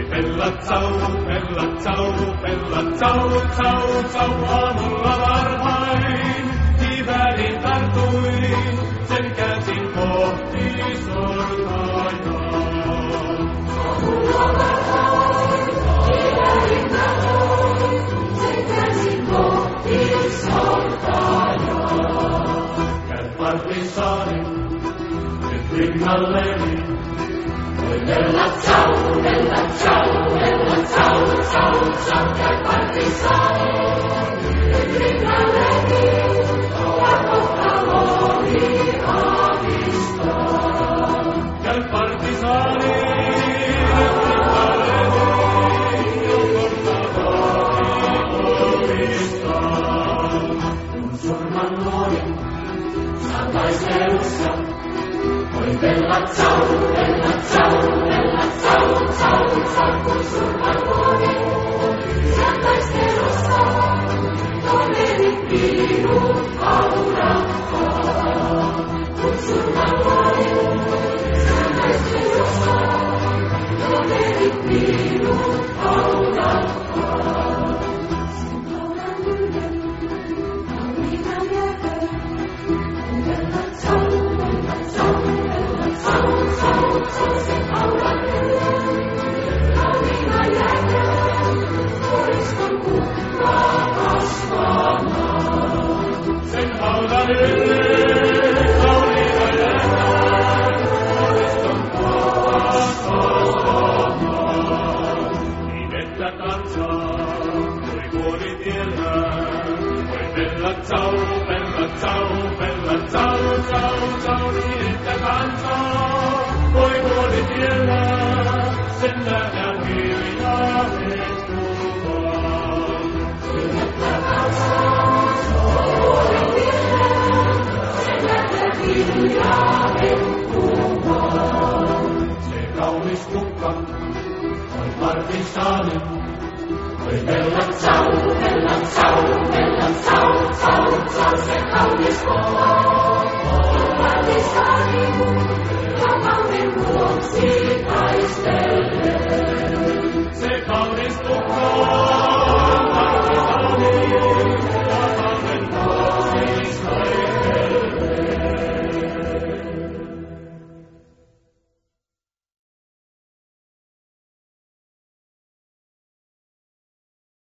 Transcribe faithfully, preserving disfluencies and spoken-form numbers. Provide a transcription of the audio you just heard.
bella ciao, bella ciao, bella ciao, ciao, ciao, aamulla varhain, kiväärin tartuin, sen käsin kohti sortajaa. Aamulla varhain, kiväärin tartuin, sen käsin kohti sortajaa. Käy partisaani, nyt rinnalleni. Oi bella ciao, bella ciao, bella ciao, ciao, ciao, käy partisaani, nyt rinnalleni, ja kohta luomi aavistaa. Käy partisaani, nyt rinnalleni, ja kohta luomi aavistaa. Kun surman luoni, saa taistelussa. Oi bella ciao, bella ciao, bella ciao, ciao, ciao, kun surman luoni, saa taistelussa. Toveri minut auttaa. Kun surman luoni, saa taistelussa. Toveri minut auttaa. Sen kaulan yhden, kauniita jääkö. Bella ciao, bella ciao, bella ciao, ciao, ciao, sen kaulan yhden, kauniita jääkö. Koriston kukkaa kasvamaan. Sen haudan yhden, kauniita jääkään, koriston kukkaa kasvamaan. Nimettä kansaa, voi vuoritiellä, voi bella ciao, bella ciao, bella ciao, ciao, ciao, nimettä kansaa, voi vuoritiellä, sen nähdään hiljaa hetkumaan. Nimettä kansaa, vuoritiellä, sen nähdään hiljaa hetkumaan. Se kaunis kukka, oi partisaani, oi bella Ciao, bella ciao, bella ciao, ciao, ciao, se kaunis kukka, oi partisaani, ja kauden vuoksi taistelee.